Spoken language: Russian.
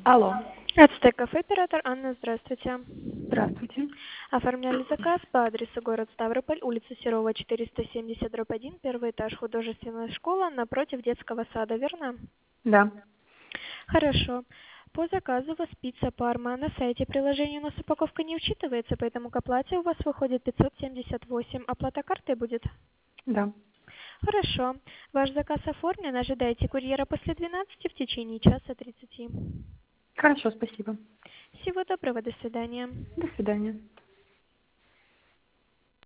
Алло, Ацтек кафе, оператор Анна, здравствуйте. здравствуйте. Оформляли заказ по адресу город Ставрополь, улица Серова, 470/1, первый этаж, художественная школа, напротив детского сада, верно? Да. Хорошо. По заказу у вас пицца Парма. На сайте приложения у нас упаковка не учитывается, поэтому к оплате у вас выходит 578. Оплата картой будет? Да. Хорошо. Ваш заказ оформлен. Ожидайте курьера после 12 в течение часа 30. Хорошо, спасибо. Всего доброго, до свидания. До свидания.